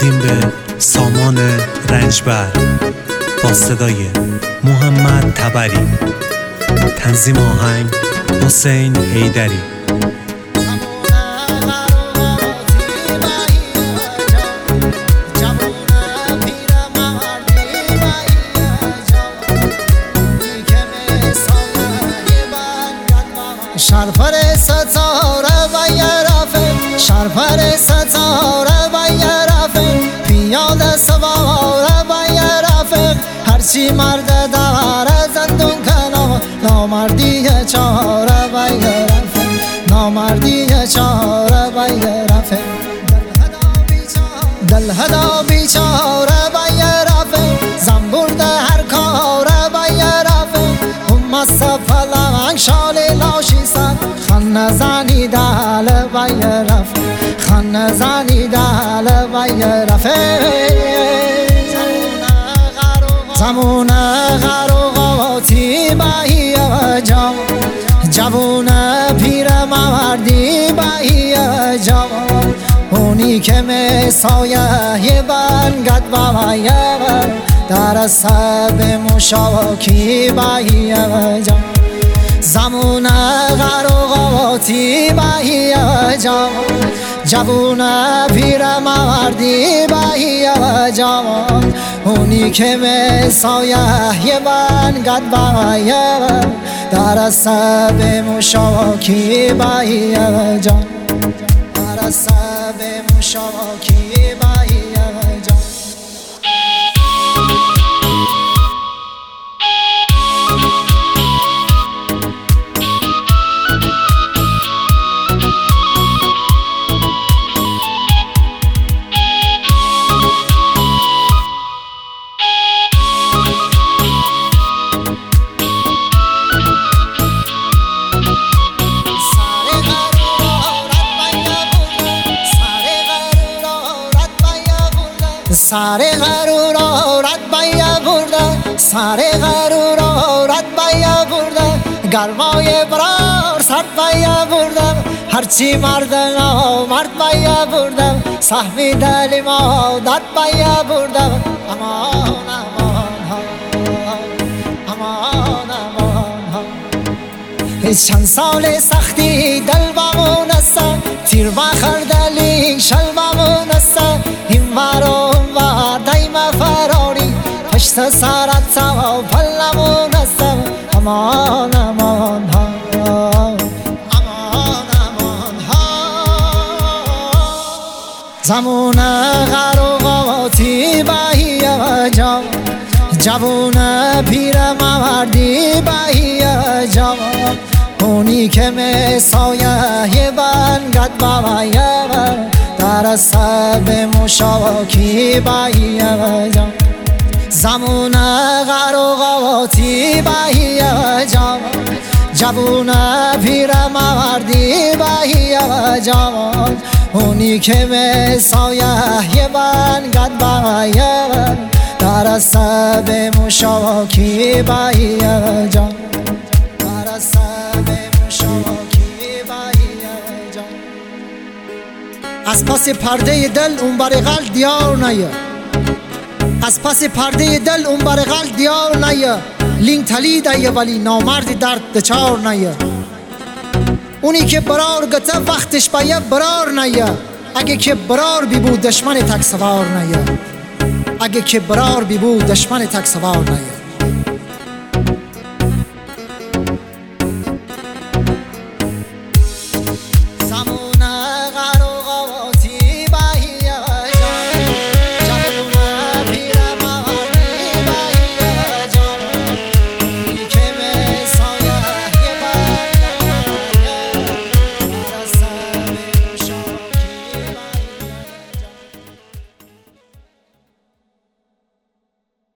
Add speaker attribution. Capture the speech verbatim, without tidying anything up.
Speaker 1: تقدیم به سامان رنجبر با صدای محمد تبری، تنظیم آهنگ حسین حیدری.
Speaker 2: شرفر ستاره و یرفه، شرفر ستاره و یرفه، پیاده سواره و یرفه، هرچی مرد داره زندون کنه، نامردی چاره و یرفه، نامردی چاره و یرفه، دل هدا بیچاره و یرفه، زنبورد هر کاره و یرفه، هم سفلنگ شال لاشی سن، خن زنی دل و یرفه، خن زنی دل و یرفه، زمون غروغاتی بایی جام، جوون پیر مردی بایی جام، اونی که می سایه بنگد بایی در سب مشاکی بایی جام، زمون غروغاتی بایی جام، جوون پیر مردی بایی جوان، اونی که می سایه بنگد بایی در سب مشاکی بایی جام، در سب مشاکی بایی جام. ساره غرور رد بیا برده، ساره غرور رد بیا برده، گرمای برار سرد بیا برده، هرچی مرد نامرد بیا برده، سهمی دلی ما درد بیا برده، امان امان ها، امان امان ها. هیچ چند سال سختی دل بمون است، تیر بخر دلی شل بمون است، این ورو دایم فراری پشت سرت سوا پلمون هستم، امان امان ها، امان امان ها. زمون غروغاتی بایی جام، جوون پیر مردی بایی جام، اونی که می سایه بنگد بایی در سب مشاکی بایی جام، زمون غروغاتی بایی جام، جوون پیر مردی بایی جام، اونی که می سایه بنگد بایی در سب مشاکی بایی جام، در سب مشاکی بایی جام. از پس پرده دل اون برغل دیار نیا، از پس پرده دل اون برغل دیار نیا، لین تلیده یه ولی نامرد درد دچار نیا، اونی که برار گته وقتش بایه برار نیا، اگه که برار بی بود دشمن تک سوار نیا، اگه که برار بی بود دشمن تک سوار نیا.